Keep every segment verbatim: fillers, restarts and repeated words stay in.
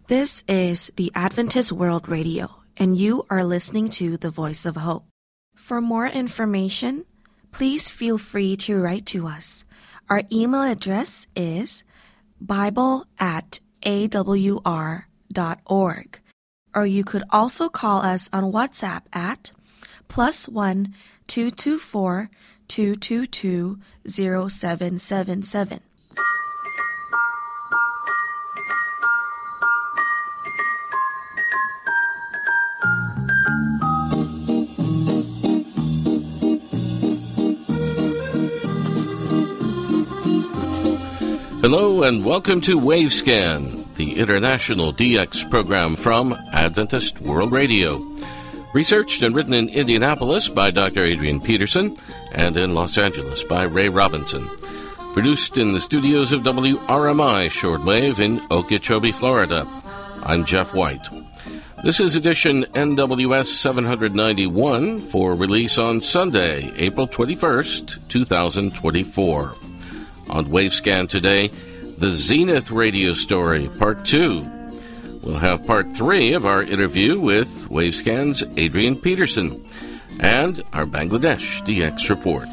This is the Adventist World Radio, and you are listening to the Voice of Hope. For more information, please feel free to write to us. Our email address is bible at a w r dot org, or you could also call us on WhatsApp at plus one two two four two two two zero seven seven seven. Hello and welcome to Wavescan, the international D X program from Adventist World Radio. Researched and written in Indianapolis by Doctor Adrian Peterson and in Los Angeles by Ray Robinson. Produced in the studios of W R M I Shortwave in Okeechobee, Florida. I'm Jeff White. This is edition N W S seven ninety-one for release on Sunday, April twenty-first, twenty twenty-four. On Wavescan today, the Zenith radio story, part two. We'll have part three of our interview with Wavescan's Adrian Peterson and our Bangladesh D X report.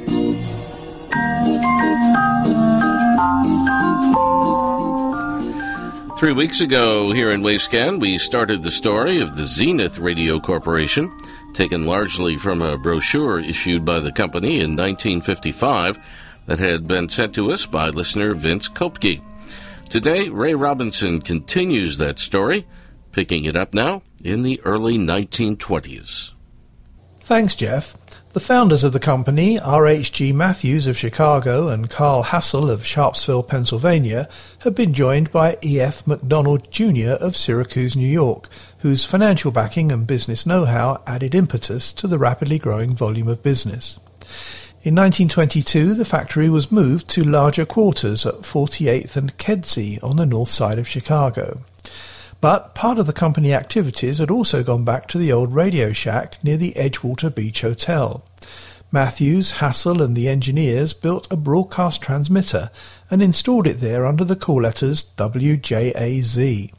Three weeks ago here in Wavescan, we started the story of the Zenith Radio Corporation, taken largely from a brochure issued by the company in nineteen fifty-five, that had been sent to us by listener Vince Kopke. Today, Ray Robinson continues that story, picking it up now in the early nineteen twenties. Thanks, Jeff. The founders of the company, R H G Matthews of Chicago and Carl Hassel of Sharpsville, Pennsylvania, have been joined by E F McDonald Junior of Syracuse, New York, whose financial backing and business know-how added impetus to the rapidly growing volume of business. In nineteen twenty-two, the factory was moved to larger quarters at forty-eighth and Kedzie on the north side of Chicago. But part of the company activities had also gone back to the old Radio Shack near the Edgewater Beach Hotel. Matthews, Hassel and the engineers built a broadcast transmitter and installed it there under the call letters W J A Z.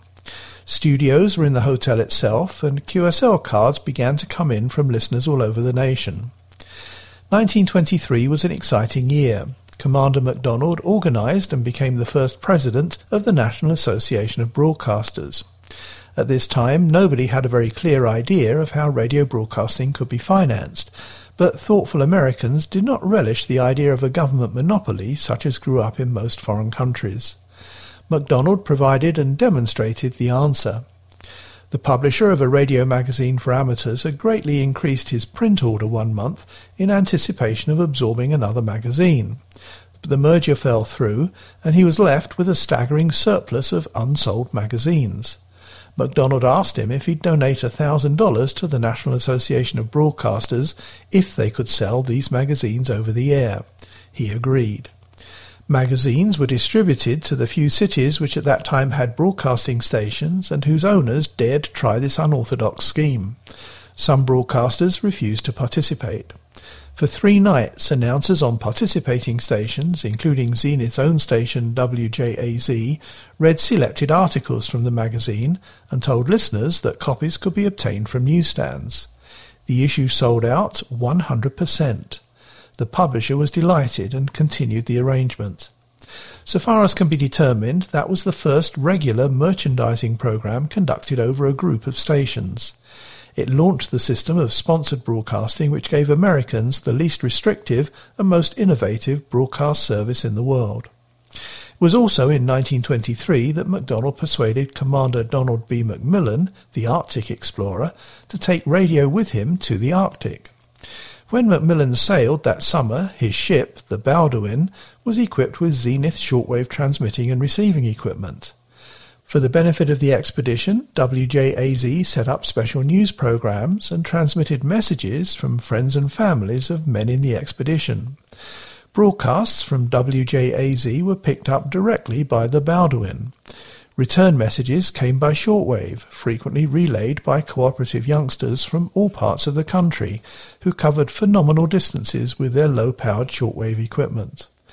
Studios were in the hotel itself, and Q S L cards began to come in from listeners all over the nation. nineteen twenty-three was an exciting year. Commander MacDonald organized and became the first president of the National Association of Broadcasters. At this time, nobody had a very clear idea of how radio broadcasting could be financed, but thoughtful Americans did not relish the idea of a government monopoly such as grew up in most foreign countries. MacDonald provided and demonstrated the answer. The publisher of a radio magazine for amateurs had greatly increased his print order one month in anticipation of absorbing another magazine. But the merger fell through, and he was left with a staggering surplus of unsold magazines. MacDonald asked him if he'd donate one thousand dollars to the National Association of Broadcasters if they could sell these magazines over the air. He agreed. Magazines were distributed to the few cities which at that time had broadcasting stations and whose owners dared to try this unorthodox scheme. Some broadcasters refused to participate. For three nights, announcers on participating stations, including Zenith's own station W J A Z, read selected articles from the magazine and told listeners that copies could be obtained from newsstands. The issue sold out one hundred percent. The publisher was delighted and continued the arrangement. So far as can be determined, that was the first regular merchandising program conducted over a group of stations. It launched the system of sponsored broadcasting which gave Americans the least restrictive and most innovative broadcast service in the world. It was also in nineteen twenty-three that MacDonald persuaded Commander Donald B. McMillan, the Arctic explorer, to take radio with him to the Arctic. When Macmillan sailed that summer, his ship, the Baldwin, was equipped with Zenith shortwave transmitting and receiving equipment. For the benefit of the expedition, W J A Z set up special news programs and transmitted messages from friends and families of men in the expedition. Broadcasts from W J A Z were picked up directly by the Baldwin. Return messages came by shortwave, frequently relayed by cooperative youngsters from all parts of the country, who covered phenomenal distances with their low-powered shortwave equipment.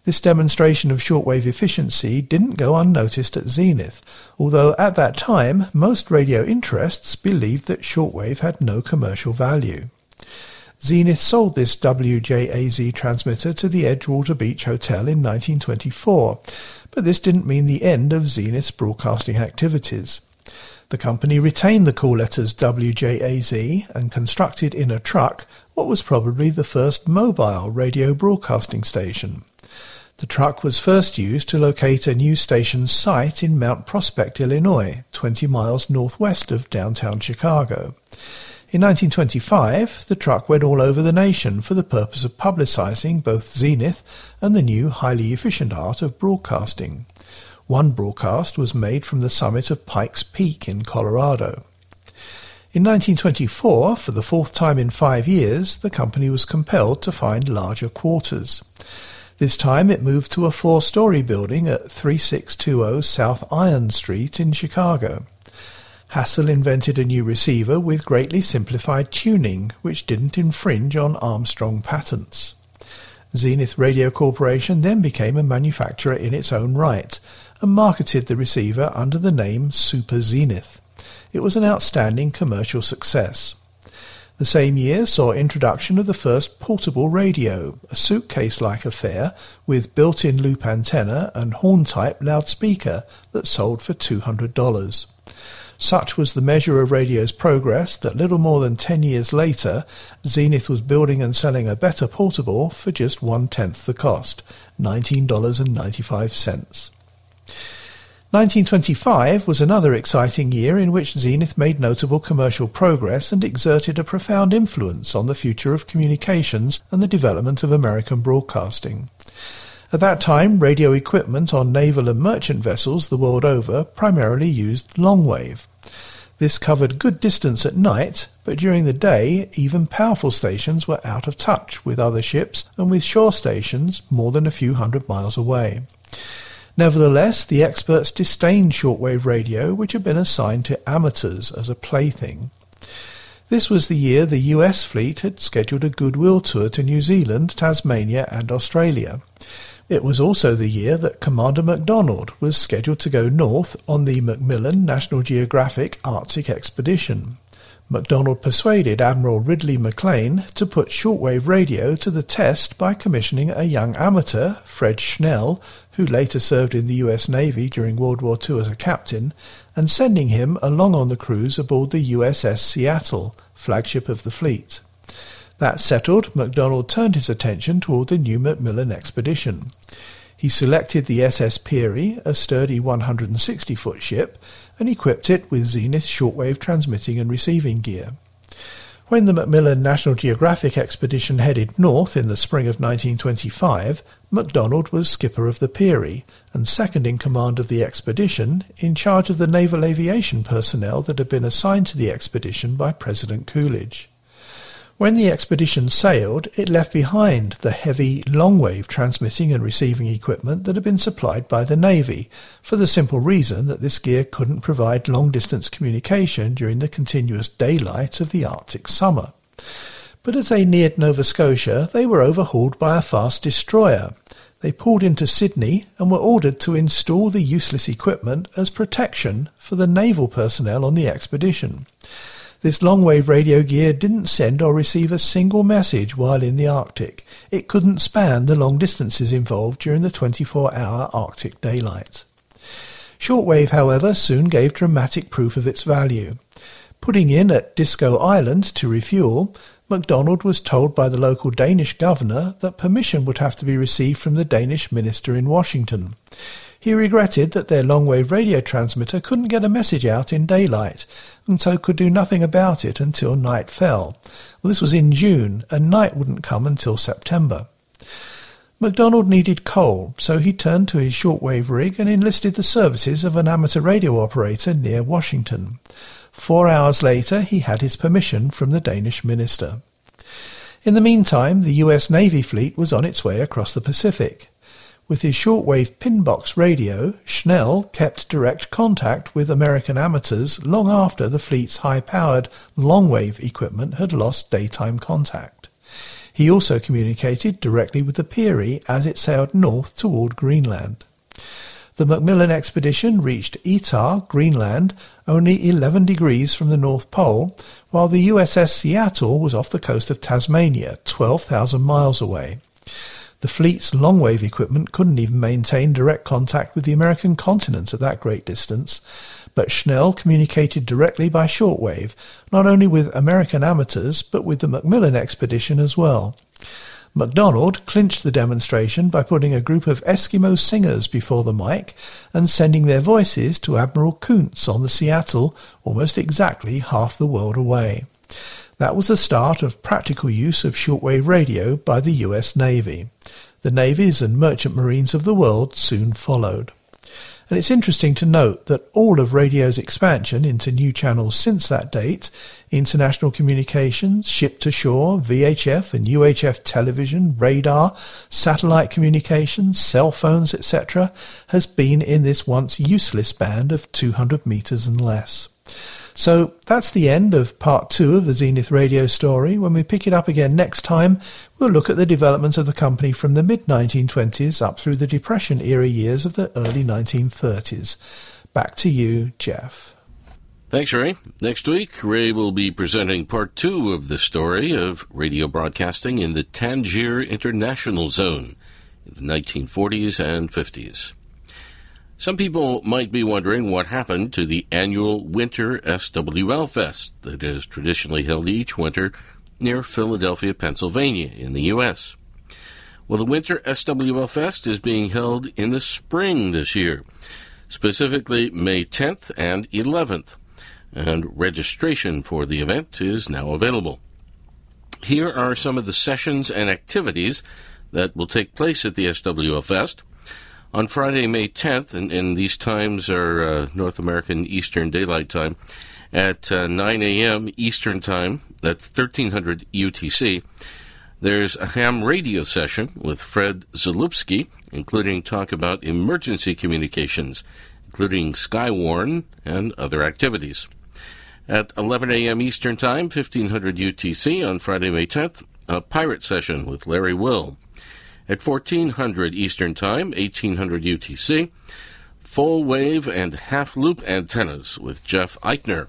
This demonstration of shortwave efficiency didn't go unnoticed at Zenith, although at that time most radio interests believed that shortwave had no commercial value. Zenith sold this W J A Z transmitter to the Edgewater Beach Hotel in nineteen twenty-four, but this didn't mean the end of Zenith's broadcasting activities. The company retained the call letters W J A Z and constructed in a truck what was probably the first mobile radio broadcasting station. The truck was first used to locate a new station's site in Mount Prospect, Illinois, twenty miles northwest of downtown Chicago. In nineteen twenty-five, the truck went all over the nation for the purpose of publicizing both Zenith and the new highly efficient art of broadcasting. One broadcast was made from the summit of Pikes Peak in Colorado. In nineteen twenty-four, for the fourth time in five years, the company was compelled to find larger quarters. This time it moved to a four-story building at thirty-six twenty South Iron Street in Chicago. Hassel invented a new receiver with greatly simplified tuning, which didn't infringe on Armstrong patents. Zenith Radio Corporation then became a manufacturer in its own right, and marketed the receiver under the name Super Zenith. It was an outstanding commercial success. The same year saw introduction of the first portable radio, a suitcase-like affair with built-in loop antenna and horn-type loudspeaker that sold for two hundred dollars. Such was the measure of radio's progress that little more than ten years later, Zenith was building and selling a better portable for just one-tenth the cost, nineteen dollars and ninety-five cents. nineteen twenty-five was another exciting year in which Zenith made notable commercial progress and exerted a profound influence on the future of communications and the development of American broadcasting. At that time, radio equipment on naval and merchant vessels the world over primarily used longwave. This covered good distance at night, but during the day, even powerful stations were out of touch with other ships and with shore stations more than a few hundred miles away. Nevertheless, the experts disdained shortwave radio, which had been assigned to amateurs as a plaything. This was the year the U S fleet had scheduled a goodwill tour to New Zealand, Tasmania and Australia. It was also the year that Commander MacDonald was scheduled to go north on the Macmillan National Geographic Arctic expedition. MacDonald persuaded Admiral Ridley McLean to put shortwave radio to the test by commissioning a young amateur, Fred Schnell, who later served in the U S Navy during World War Two as a captain, and sending him along on the cruise aboard the U S S Seattle, flagship of the fleet. That settled, MacDonald turned his attention toward the new Macmillan expedition. He selected the S S Peary, a sturdy one hundred sixty foot ship, and equipped it with Zenith shortwave transmitting and receiving gear. When the Macmillan National Geographic expedition headed north in the spring of nineteen twenty-five, MacDonald was skipper of the Peary and second in command of the expedition, in charge of the naval aviation personnel that had been assigned to the expedition by President Coolidge. When the expedition sailed, it left behind the heavy, long-wave transmitting and receiving equipment that had been supplied by the Navy, for the simple reason that this gear couldn't provide long-distance communication during the continuous daylight of the Arctic summer. But as they neared Nova Scotia, they were overhauled by a fast destroyer. They pulled into Sydney and were ordered to install the useless equipment as protection for the naval personnel on the expedition. This long-wave radio gear didn't send or receive a single message while in the Arctic. It couldn't span the long distances involved during the twenty-four hour Arctic daylight. Shortwave, however, soon gave dramatic proof of its value. Putting in at Disco Island to refuel, MacDonald was told by the local Danish governor that permission would have to be received from the Danish minister in Washington. He regretted that their long-wave radio transmitter couldn't get a message out in daylight, and so could do nothing about it until night fell. Well, this was in June, and night wouldn't come until September. MacDonald needed coal, so he turned to his shortwave rig and enlisted the services of an amateur radio operator near Washington. Four hours later, he had his permission from the Danish minister. In the meantime, the U S Navy fleet was on its way across the Pacific. With his shortwave pinbox radio, Schnell kept direct contact with American amateurs long after the fleet's high-powered long-wave equipment had lost daytime contact. He also communicated directly with the Peary as it sailed north toward Greenland. The Macmillan expedition reached Etah, Greenland, only eleven degrees from the North Pole, while the U S S Seattle was off the coast of Tasmania, twelve thousand miles away. The fleet's long-wave equipment couldn't even maintain direct contact with the American continent at that great distance, but Schnell communicated directly by shortwave, not only with American amateurs, but with the Macmillan expedition as well. MacDonald clinched the demonstration by putting a group of Eskimo singers before the mic and sending their voices to Admiral Kuntz on the Seattle, almost exactly half the world away. That was the start of practical use of shortwave radio by the U S Navy. The navies and merchant marines of the world soon followed. And it's interesting to note that all of radio's expansion into new channels since that date, international communications, ship-to-shore, V H F and U H F television, radar, satellite communications, cell phones, et cetera, has been in this once useless band of two hundred meters and less. So that's the end of part two of the Zenith Radio story. When we pick it up again next time, we'll look at the development of the company from the mid nineteen twenties up through the Depression-era years of the early nineteen thirties. Back to you, Jeff. Thanks, Ray. Next week, Ray will be presenting part two of the story of radio broadcasting in the Tangier International Zone in the nineteen forties and fifties. Some people might be wondering what happened to the annual Winter S W L Fest that is traditionally held each winter near Philadelphia, Pennsylvania, in the U S. Well, the Winter S W L Fest is being held in the spring this year, specifically May tenth and eleventh, and registration for the event is now available. Here are some of the sessions and activities that will take place at the S W L Fest. On Friday, May tenth, and, and these times are uh, North American Eastern Daylight Time, at uh, nine a.m. Eastern Time, that's thirteen hundred U T C, there's a ham radio session with Fred Zalupski, including talk about emergency communications, including Skywarn and other activities. At eleven a.m. Eastern Time, fifteen hundred U T C, on Friday, May tenth, a pirate session with Larry Will. At fourteen hundred Eastern Time, eighteen hundred U T C, full wave and half-loop antennas with Jeff Eichner.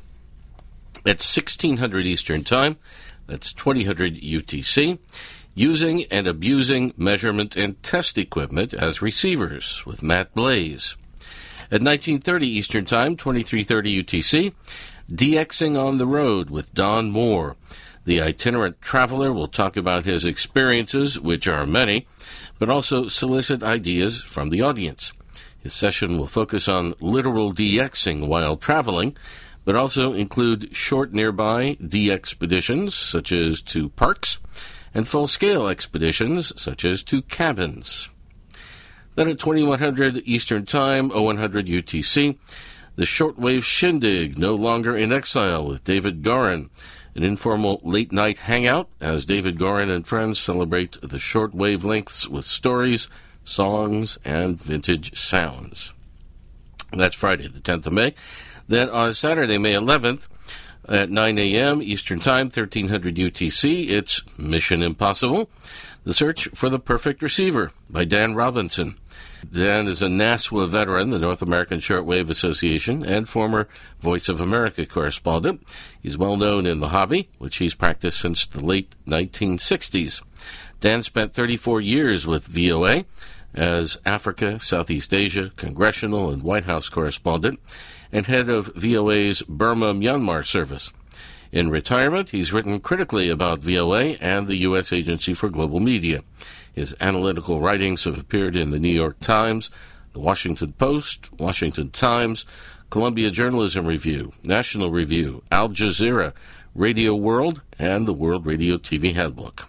At sixteen hundred Eastern Time, that's twenty hundred U T C, using and abusing measurement and test equipment as receivers with Matt Blaze. At nineteen thirty Eastern Time, twenty-three thirty U T C, DXing on the road with Don Moore. The itinerant traveler will talk about his experiences, which are many, but also solicit ideas from the audience. His session will focus on literal DXing while traveling, but also include short nearby D-expeditions, such as to parks, and full-scale expeditions, such as to cabins. Then at twenty-one hundred Eastern Time, oh one hundred U T C, the Shortwave Shindig, No Longer in Exile, with David Gorin, an informal late-night hangout as David Gorin and friends celebrate the short wavelengths with stories, songs, and vintage sounds. That's Friday, the tenth of May. Then on Saturday, May eleventh, at nine a.m. Eastern Time, thirteen hundred U T C, it's Mission Impossible, The Search for the Perfect Receiver by Dan Robinson. Dan is a N A S W A veteran, the North American Shortwave Association, and former Voice of America correspondent. He's well known in the hobby, which he's practiced since the late nineteen sixties. Dan spent thirty-four years with V O A as Africa, Southeast Asia, Congressional, and White House correspondent, and head of V O A's Burma-Myanmar service. In retirement, he's written critically about V O A and the U S Agency for Global Media. His analytical writings have appeared in the New York Times, the Washington Post, Washington Times, Columbia Journalism Review, National Review, Al Jazeera, Radio World, and the World Radio T V Handbook.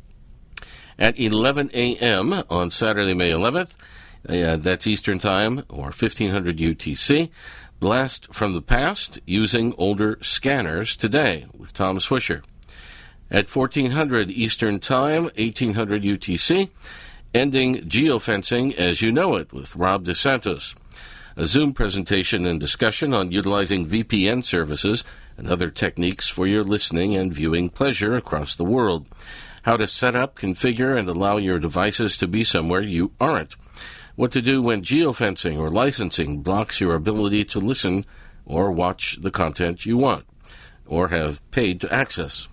At eleven a.m. on Saturday, May eleventh, uh, that's Eastern Time, or fifteen hundred U T C, Blast from the Past, Using Older Scanners Today, with Tom Swisher. At fourteen hundred Eastern Time, eighteen hundred U T C, Ending Geofencing as You Know It, with Rob DeSantos. A Zoom presentation and discussion on utilizing V P N services and other techniques for your listening and viewing pleasure across the world. how to set up, configure, and allow your devices to be somewhere you aren't, what to do when geofencing or licensing blocks your ability to listen or watch the content you want, or have paid to access.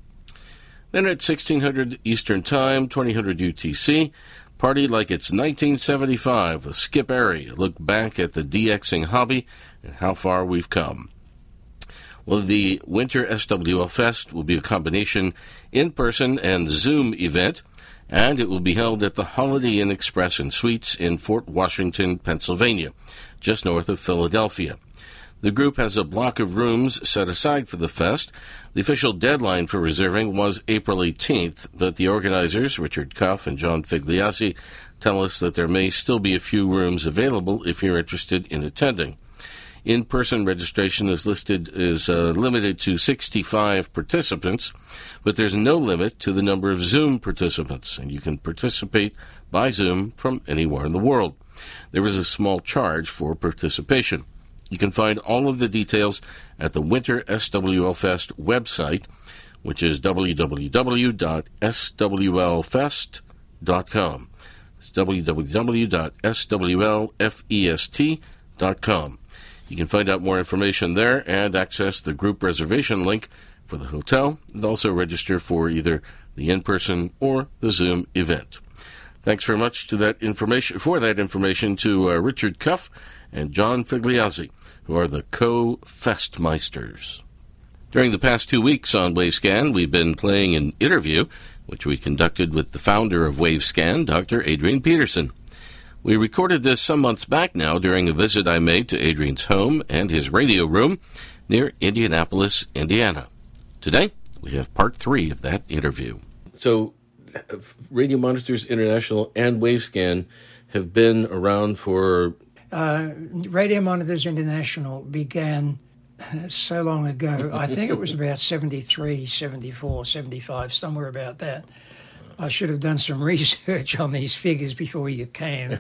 Then at sixteen hundred Eastern Time, twenty hundred U T C, party like it's nineteen seventy-five with Skip Airy. Look back at the DXing hobby and how far we've come. Well, the Winter S W L Fest will be a combination in-person and Zoom event, and it will be held at the Holiday Inn Express and Suites in Fort Washington, Pennsylvania, just north of Philadelphia. The group has a block of rooms set aside for the fest. The official deadline for reserving was April eighteenth, but the organizers, Richard Cuff and John Figliazzi, tell us that there may still be a few rooms available if you're interested in attending. In-person registration is listed is uh, limited to sixty-five participants, but there's no limit to the number of Zoom participants, and you can participate by Zoom from anywhere in the world. There is a small charge for participation. You can find all of the details at the Winter S W L Fest website, which is w w w dot s w l fest dot com. It's w w w dot s w l fest dot com. You can find out more information there and access the group reservation link for the hotel, and also register for either the in-person or the Zoom event. Thanks very much to that information for that information to uh, Richard Cuff and John Figliazzi, who are the co-Festmeisters. During the past two weeks on Wavescan, we've been playing an interview, which we conducted with the founder of Wavescan, Doctor Adrian Peterson. We recorded this some months back now during a visit I made to Adrian's home and his radio room near Indianapolis, Indiana. Today, we have part three of that interview. So, Radio Monitors International and Wavescan have been around for... Uh, Radio Monitors International began uh, so long ago. I think it was about seventy-three, seventy-four, seventy-five, somewhere about that. I should have done some research on these figures before you came.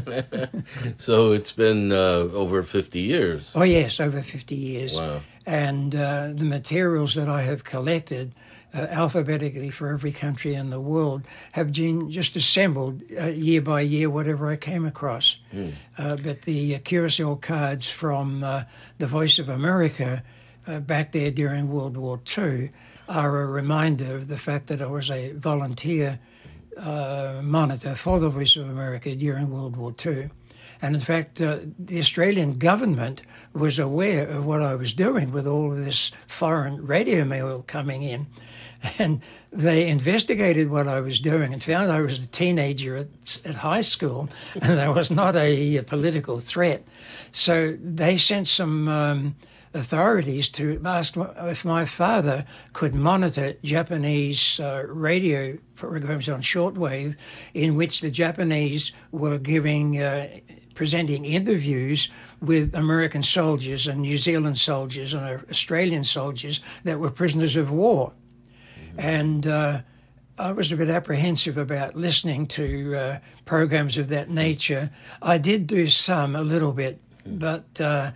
So it's been uh, over fifty years. Oh, yes, over fifty years. Wow. And uh, the materials that I have collected uh, alphabetically for every country in the world have been just assembled uh, year by year, whatever I came across. Mm. Uh, but the uh, Curacao cards from uh, the Voice of America uh, back there during World War Two are a reminder of the fact that I was a volunteer uh, monitor for the Voice of America during World War Two. And in fact, uh, the Australian government was aware of what I was doing with all of this foreign radio mail coming in. And they investigated what I was doing and found I was a teenager at, at high school and I was not a, a political threat. So they sent some um, authorities to ask if my father could monitor Japanese uh, radio programs on shortwave in which the Japanese were giving... Uh, presenting interviews with American soldiers and New Zealand soldiers and Australian soldiers that were prisoners of war. Mm-hmm. And uh, I was a bit apprehensive about listening to uh, programs of that nature. I did do some, a little bit, mm-hmm. but uh,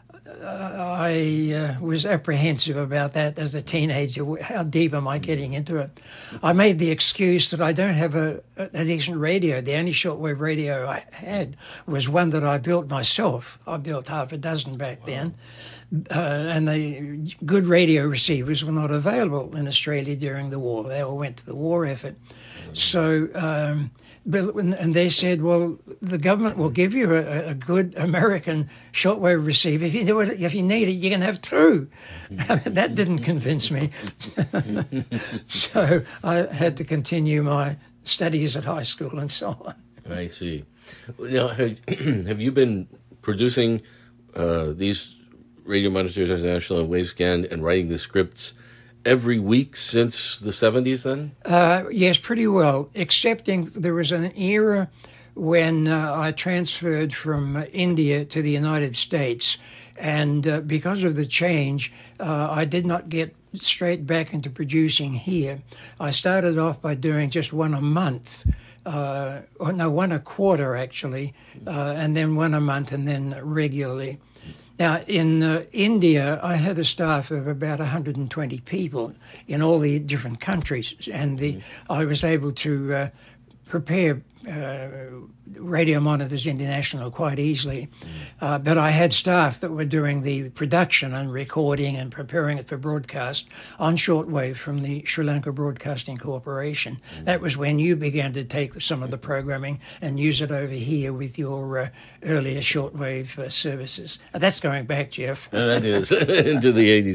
I uh, was apprehensive about that as a teenager. How deep am I getting into it? I made the excuse that I don't have a, a decent radio. The only shortwave radio I had was one that I built myself. I built half a dozen back wow. then. Uh, and the good radio receivers were not available in Australia during the war. They all went to the war effort. Mm-hmm. So... Um, But, and they said, well, the government will give you a, a good American shortwave receiver. If you do it, if you need it, you can have two. That didn't convince me. So I had to continue my studies at high school and so on. I see. Now, have, have you been producing uh, these Radio Monitors International and Wavescan and writing the scripts every week since the seventies then? Uh, yes, pretty well, excepting there was an era when uh, I transferred from uh, India to the United States. And uh, because of the change, uh, I did not get straight back into producing here. I started off by doing just one a month. Uh, or no, one a quarter, actually, uh, and then one a month, and then regularly. Now, in uh, India, I had a staff of about one hundred twenty people in all the different countries, and the mm-hmm. I was able to uh, prepare uh, Radio Monitors International quite easily. Mm. Uh, but I had staff that were doing the production and recording and preparing it for broadcast on shortwave from the Sri Lanka Broadcasting Corporation. Mm. That was when you began to take some of the programming and use it over here with your uh, earlier shortwave uh, services. Uh, that's going back, Jeff. Oh, that is, into the eighties.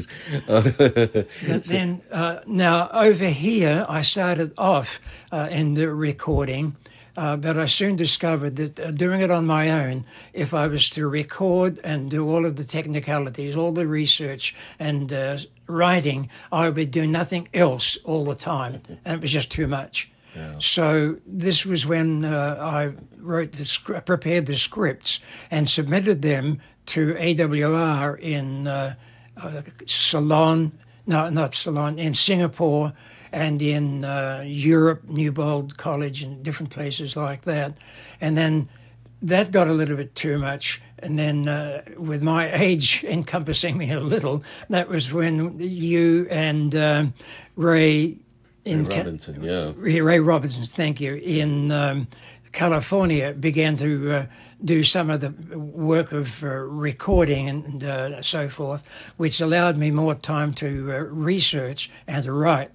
But then, uh, now over here, I started off uh, in the recording. Uh, but I soon discovered that uh, doing it on my own, if I was to record and do all of the technicalities, all the research and uh, writing, I would do nothing else all the time, and it was just too much. Yeah. So this was when uh, I wrote the script, prepared the scripts and submitted them to A W R in uh, uh, Ceylon, no, not Ceylon, in Singapore, and in uh, Europe, Newbold College and different places like that. And then that got a little bit too much. And then uh, with my age encompassing me a little, that was when you and uh, Ray... in Ray Robinson, Ca- yeah. Ray Robinson, thank you, in um, California began to uh, do some of the work of uh, recording and uh, so forth, which allowed me more time to uh, research and to write.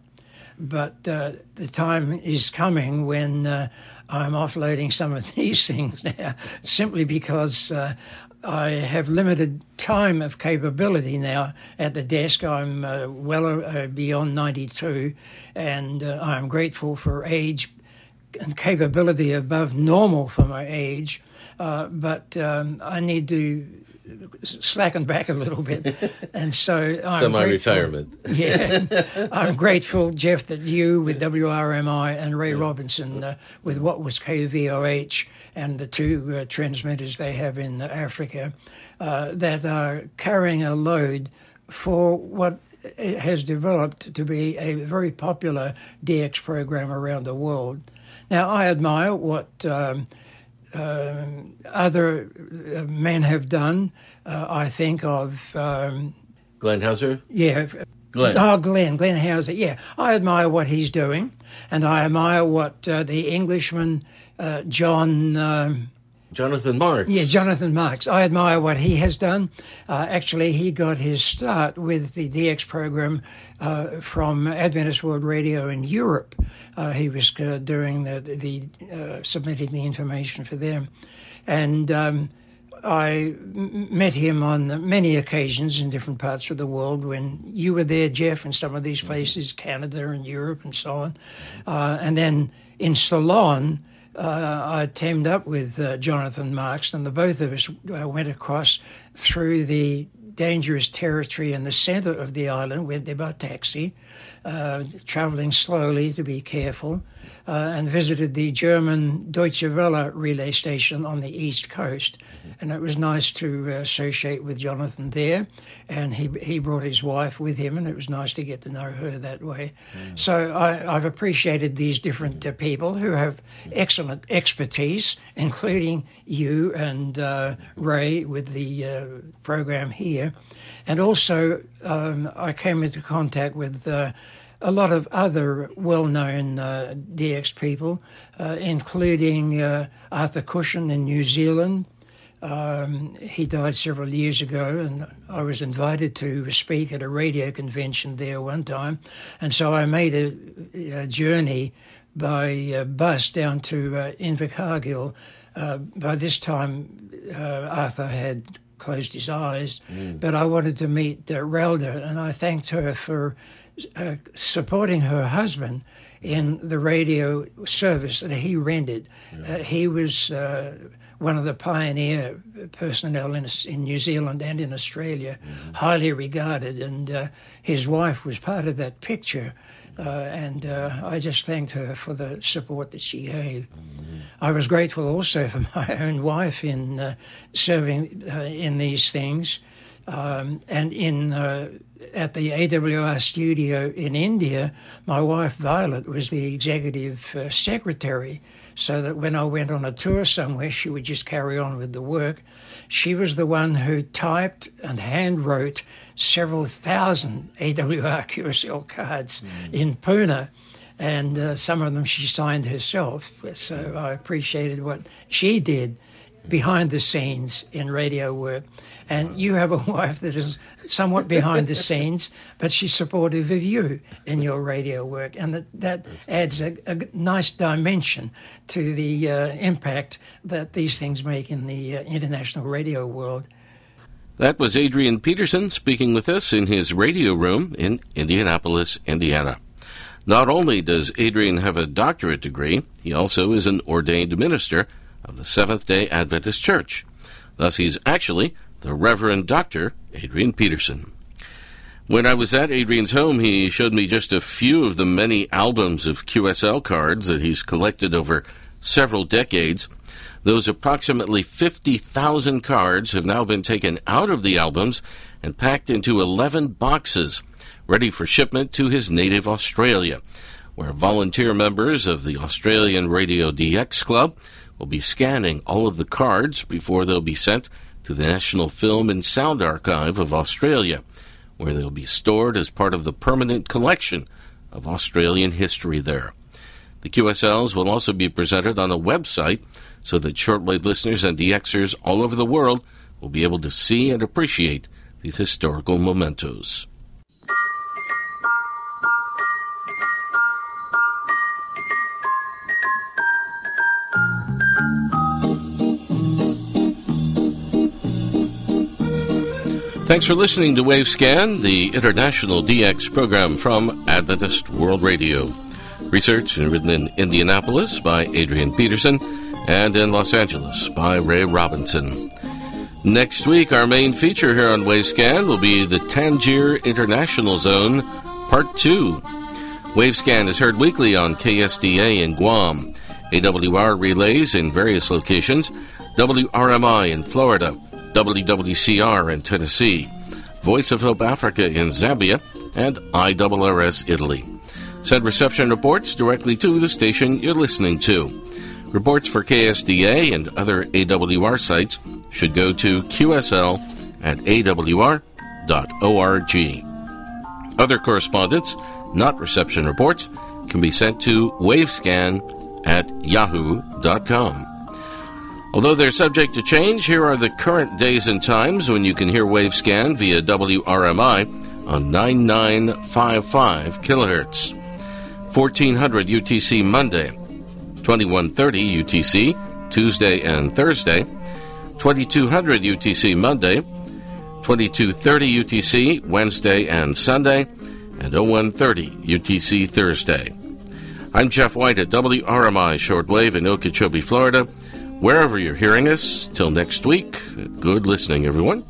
But uh, the time is coming when uh, I'm offloading some of these things now, simply because uh, I have limited time of capability now at the desk. I'm uh, well uh, beyond ninety-two, and uh, I'm grateful for age and capability above normal for my age, uh, but um, I need to slacken back a little bit, and so I'm semi-retirement. Yeah, I'm grateful, Jeff, that you with W R M I and Ray yeah. Robinson uh, with what was K V O H and the two uh, transmitters they have in Africa uh, that are carrying a load for what has developed to be a very popular D X program around the world. Now, I admire what um, uh, other men have done. Uh, I think of... Um, Glenn Hauser? Yeah. Glenn. Oh, Glenn. Glenn Hauser, yeah. I admire what he's doing, and I admire what uh, the Englishman uh, John... Um, Jonathan Marks. Yeah, Jonathan Marks. I admire what he has done. Uh, actually, he got his start with the D X program uh, from Adventist World Radio in Europe. Uh, he was uh, doing the, the uh, submitting the information for them. And um, I m- met him on many occasions in different parts of the world when you were there, Jeff, in some of these places, Canada and Europe and so on. Uh, and then in Ceylon, Uh, I teamed up with uh, Jonathan Marks, and the both of us uh, went across through the dangerous territory in the centre of the island, went there by taxi, uh, travelling slowly to be careful, uh, and visited the German Deutsche Welle relay station on the east coast. And it was nice to uh, associate with Jonathan there, and he he brought his wife with him, and it was nice to get to know her that way. Mm. So I, I've appreciated these different uh, people who have excellent expertise, including you and uh, Ray with the uh, program here. And also um, I came into contact with uh, a lot of other well-known uh, D X people, uh, including uh, Arthur Cushion in New Zealand. Um, he died several years ago, and I was invited to speak at a radio convention there one time. And so I made a, a journey by uh, bus down to uh, Invercargill. Uh, by this time, uh, Arthur had closed his eyes, mm. but I wanted to meet uh, Relda, and I thanked her for uh, supporting her husband in the radio service that he rendered. Yeah. Uh, he was... Uh, one of the pioneer personnel in, in New Zealand and in Australia, mm-hmm. highly regarded, and uh, his wife was part of that picture, uh, and uh, I just thanked her for the support that she gave. Mm-hmm. I was grateful also for my own wife in uh, serving uh, in these things, Um, and in uh, at the A W R studio in India, my wife Violet was the executive uh, secretary, so that when I went on a tour somewhere, she would just carry on with the work. She was the one who typed and hand wrote several thousand A W R Q S L cards mm. in Pune, and uh, some of them she signed herself. So I appreciated what she did behind the scenes in radio work. And you have a wife that is somewhat behind the scenes, but she's supportive of you in your radio work. And that, that adds a, a nice dimension to the uh, impact that these things make in the uh, international radio world. That was Adrian Peterson speaking with us in his radio room in Indianapolis, Indiana. Not only does Adrian have a doctorate degree, he also is an ordained minister of the Seventh-day Adventist Church. Thus, he's actually the Reverend Doctor Adrian Peterson. When I was at Adrian's home, he showed me just a few of the many albums of Q S L cards that he's collected over several decades. Those approximately fifty thousand cards have now been taken out of the albums and packed into eleven boxes, ready for shipment to his native Australia, where volunteer members of the Australian Radio D X Club will be scanning all of the cards before they'll be sent to the National Film and Sound Archive of Australia, where they'll be stored as part of the permanent collection of Australian history there. The Q S Ls will also be presented on a website so that shortwave listeners and D Xers all over the world will be able to see and appreciate these historical mementos. Thanks for listening to WaveScan, the international D X program from Adventist World Radio. Researched and written in Indianapolis by Adrian Peterson and in Los Angeles by Ray Robinson. Next week, our main feature here on WaveScan will be the Tangier International Zone, Part two. WaveScan is heard weekly on K S D A in Guam, A W R relays in various locations, W R M I in Florida, W W C R in Tennessee, Voice of Hope Africa in Zambia, and I R R S Italy. Send reception reports directly to the station you're listening to. Reports for K S D A and other A W R sites should go to Q S L at A W R dot org. Other correspondence, not reception reports, can be sent to wavescan at yahoo dot com. Although they're subject to change, here are the current days and times when you can hear WaveScan via W R M I on ninety-nine point five five kilohertz. fourteen hundred U T C Monday, twenty-one thirty U T C Tuesday and Thursday, twenty-two hundred U T C Monday, twenty-two thirty U T C Wednesday and Sunday, and oh one thirty U T C Thursday. I'm Jeff White at W R M I Shortwave in Okeechobee, Florida. Wherever you're hearing us, till next week, good listening, everyone.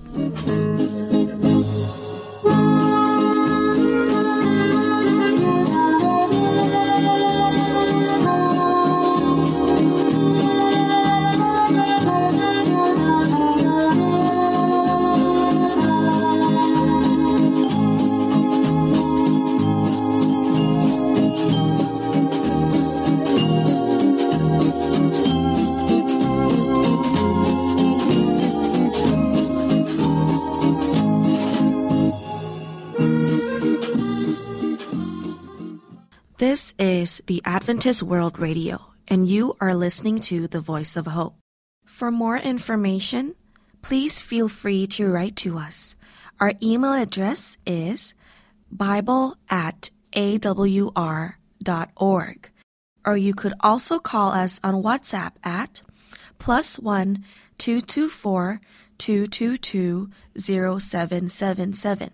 This is the Adventist World Radio, and you are listening to the Voice of Hope. For more information, please feel free to write to us. Our email address is bible at a w r dot org, or you could also call us on WhatsApp at plus one two two four two two two zero seven seven seven.